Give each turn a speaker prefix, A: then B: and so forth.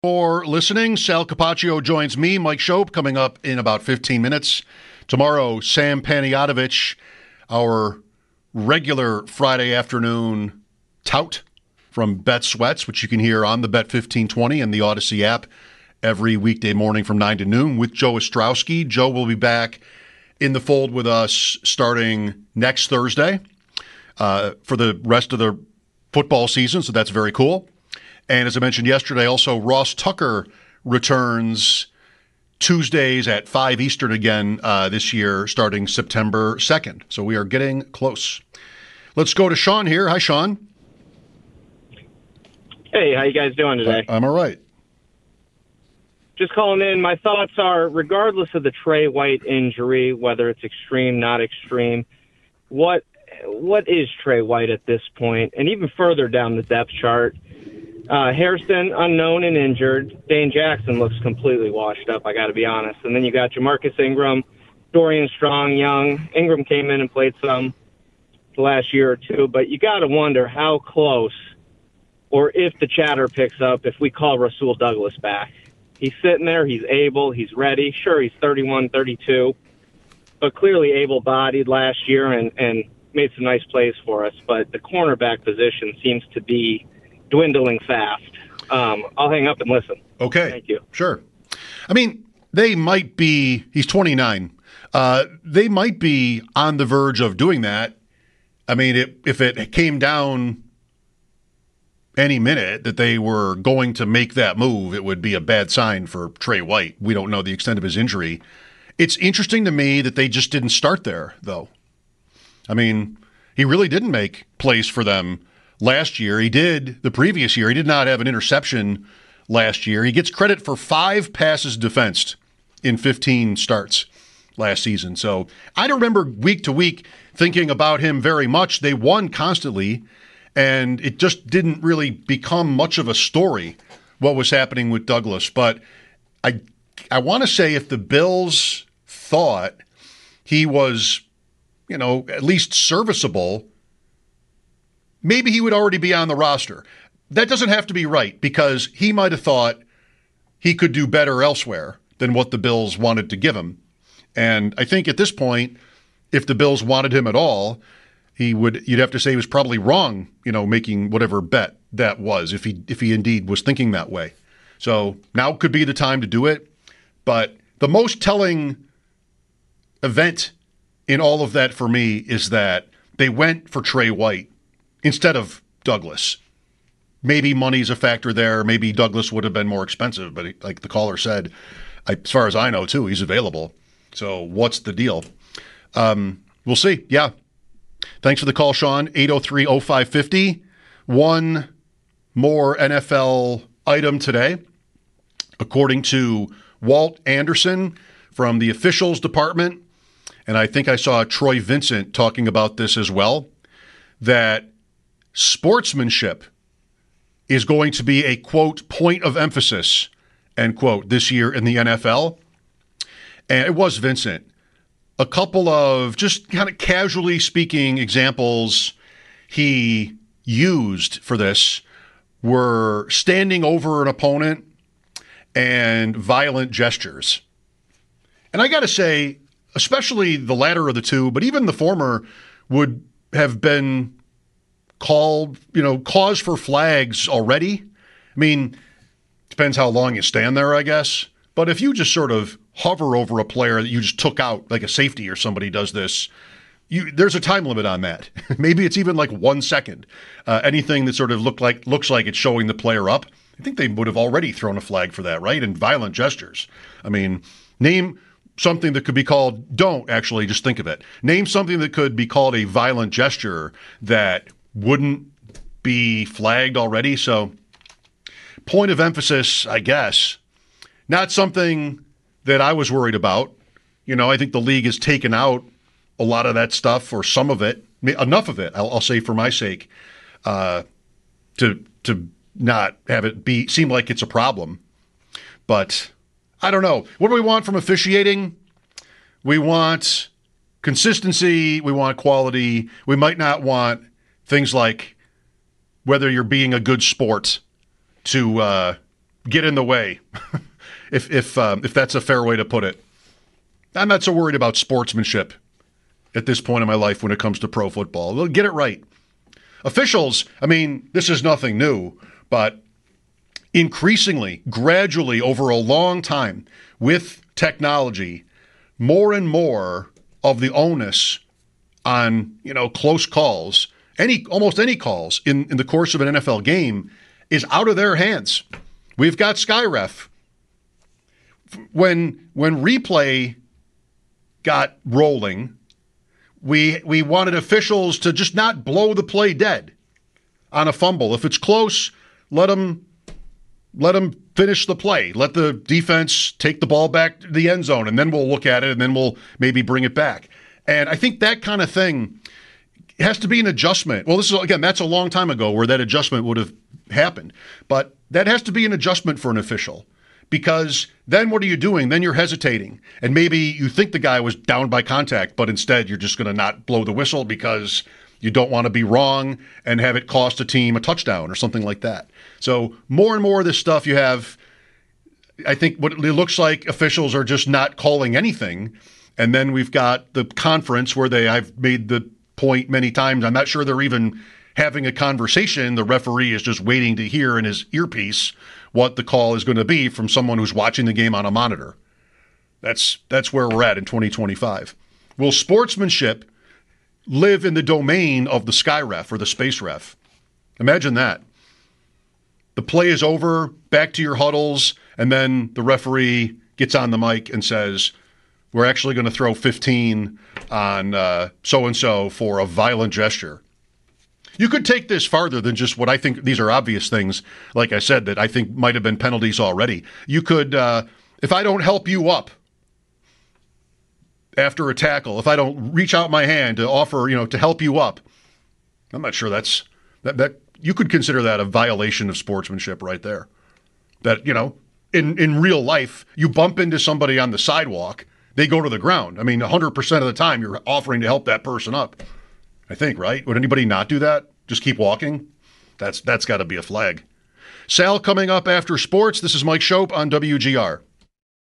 A: For listening. Sal Capaccio joins me, Mike Shope, coming up in about 15 minutes. Tomorrow, Sam Panayotovich, our regular Friday afternoon tout from Bet Sweats, which you can hear on the Bet 1520 and the Odyssey app every weekday morning from 9 to noon with Joe Ostrowski. Joe will be back in the fold with us starting next Thursday for the rest of the football season, so that's very cool. And as I mentioned yesterday, also Ross Tucker returns Tuesdays at 5 Eastern again this year, starting September 2nd. So we are getting close. Let's go to Sean here. Hi, Sean.
B: Hey, how you guys doing today?
A: I'm all right.
B: Just calling in. My thoughts are, regardless of the Trey White injury, whether it's extreme, not extreme, what is Trey White at this point? And even further down the depth chart, Hairston, unknown and injured. Dane Jackson looks completely washed up, I got to be honest. And then you got Jamarcus Ingram, Dorian Strong, Young. Ingram came in and played some the last year or two. But you got to wonder how close, or if the chatter picks up, if we call Rasul Douglas back. He's sitting there. He's able. He's ready. Sure, he's 31, 32, but clearly able-bodied last year and made some nice plays for us. But the cornerback position seems to be dwindling fast. I'll hang up and listen.
A: Okay.
B: Thank you.
A: Sure. I mean, they might be, he's 29. They might be on the verge of doing that. I mean, if it came down any minute that they were going to make that move, it would be a bad sign for Trey White. We don't know the extent of his injury. It's interesting to me that they just didn't start there, though. I mean, he really didn't make plays for them last year. He did the previous year. He did not have an interception last year. He gets credit for 5 passes defensed in 15 starts last season. So I don't remember week to week thinking about him very much. They won constantly, and it just didn't really become much of a story what was happening with Douglas. But I want to say if the Bills thought he was, at least serviceable, maybe he would already be on the roster. That doesn't have to be right, because he might have thought he could do better elsewhere than what the Bills wanted to give him. And I think at this point, if the Bills wanted him at all, you'd have to say he was probably wrong, making whatever bet that was, if he indeed was thinking that way. So now could be the time to do it. But the most telling event in all of that for me is that they went for Trey White instead of Douglas. Maybe money's a factor there. Maybe Douglas would have been more expensive, but like the caller said, as far as I know, too, he's available. So what's the deal? We'll see. Yeah. Thanks for the call, Sean. 803-0550. One more NFL item today. According to Walt Anderson from the officials department, and I think I saw Troy Vincent talking about this as well, that sportsmanship is going to be a, quote, point of emphasis, end quote, this year in the NFL. And it was Vincent. A couple of just kind of casually speaking examples he used for this were standing over an opponent and violent gestures. And I got to say, especially the latter of the two, but even the former would have been called, cause for flags already. I mean, depends how long you stand there, I guess. But if you just sort of hover over a player that you just took out, like a safety or somebody does this, there's a time limit on that. Maybe it's even like 1 second. Anything that sort of looks like it's showing the player up, I think they would have already thrown a flag for that, right? And violent gestures. I mean, name something that could be called, don't actually, just think of it. Name something that could be called a violent gesture that wouldn't be flagged already. So point of emphasis, I guess. Not something that I was worried about. I think the league has taken out a lot of that stuff, or some of it, enough of it, I'll say for my sake, to not have it seem like it's a problem. But I don't know. What do we want from officiating? We want consistency. We want quality. We might not want things like whether you're being a good sport to get in the way, if that's a fair way to put it. I'm not so worried about sportsmanship at this point in my life when it comes to pro football. We'll get it right. Officials, I mean, this is nothing new, but increasingly, gradually, over a long time, with technology, more and more of the onus on, close calls, almost any calls in the course of an NFL game is out of their hands. We've got SkyRef. When replay got rolling, we wanted officials to just not blow the play dead on a fumble. If it's close, let them finish the play. Let the defense take the ball back to the end zone, and then we'll look at it, and then we'll maybe bring it back. And I think that kind of thing has to be an adjustment. Well, that's a long time ago where that adjustment would have happened. But that has to be an adjustment for an official. Because then what are you doing? Then you're hesitating. And maybe you think the guy was down by contact, but instead you're just going to not blow the whistle because you don't want to be wrong and have it cost a team a touchdown or something like that. So more and more of this stuff you have, I think what it looks like officials are just not calling anything. And then we've got the conference where I've made the point many times, I'm not sure they're even having a conversation. The referee is just waiting to hear in his earpiece what the call is going to be from someone who's watching the game on a monitor. That's where we're at in 2025. Will sportsmanship live in the domain of the SkyRef or the Space Ref? Imagine that. The play is over, back to your huddles, and then the referee gets on the mic and says, we're actually going to throw 15 on so-and-so for a violent gesture. You could take this farther than just what I think. These are obvious things, like I said, that I think might have been penalties already. You could, if I don't help you up after a tackle, if I don't reach out my hand to offer, to help you up, I'm not sure that you could consider that a violation of sportsmanship right there. That, in real life, you bump into somebody on the sidewalk, they go to the ground. I mean, 100% of the time you're offering to help that person up. I think, right? Would anybody not do that? Just keep walking? That's got to be a flag. Sal coming up after sports. This is Mike Schopp on WGR.